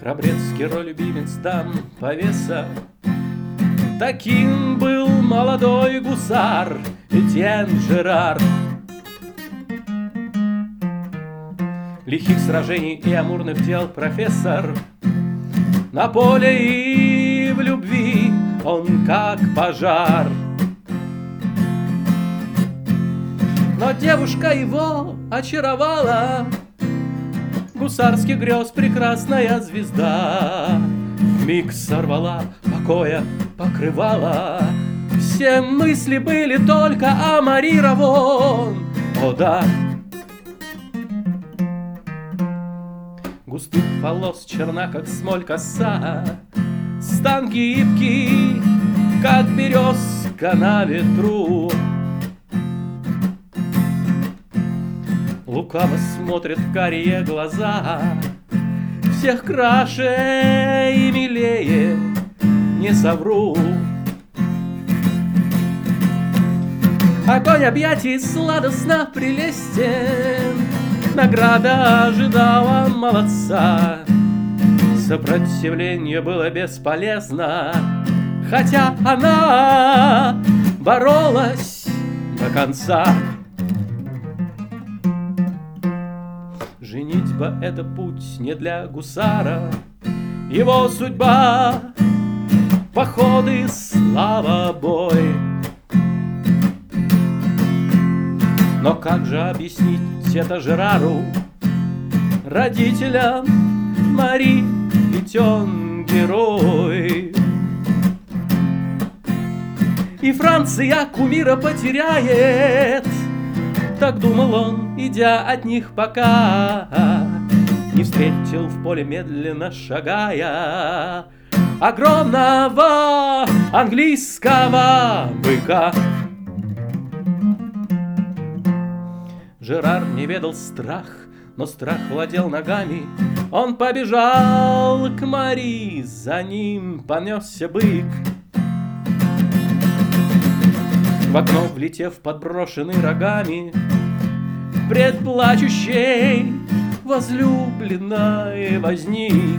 Храбрец, герой, любимец дам повеса. Таким был молодой гусар Этьен Жерар. Лихих сражений и амурных дел профессор. На поле и в любви он как пожар. Но девушка его очаровала, гусарских грез прекрасная звезда. Вмиг сорвала покоя покрывала, все мысли были только о Мари Равон. О да! Густых волос черна, как смоль коса, стан гибкий, как березка на ветру. Лукаво смотрят карие глаза, всех краше и милее, не совру. Огонь объятий сладостно прелестен, награда ожидала молодца. Сопротивление было бесполезно, хотя она боролась до конца. Женитьба — это путь не для гусара, его судьба — походы, слава, бой. Но как же объяснить это Жерару, родителям Мари, ведь он герой? И Франция кумира потеряет, так думал он, идя от них, пока не встретил в поле, медленно шагая, огромного английского быка. Жерар не ведал страх, но страх владел ногами. Он побежал к Мари, за ним понесся бык. В окно влетев, подброшенный рогами, пред плачущей возлюбленной возник.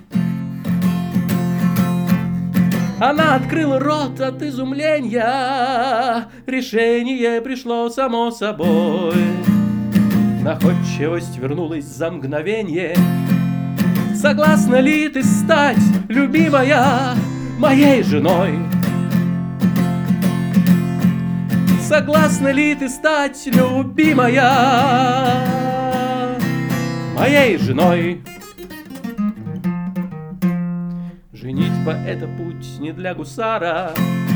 Она открыла рот от изумления, решение пришло само собой. Находчивость вернулась за мгновенье. Согласна ли ты стать, любимая, моей женой? Согласна ли ты стать, любимая, моей женой? Женитьба — это путь не для гусара,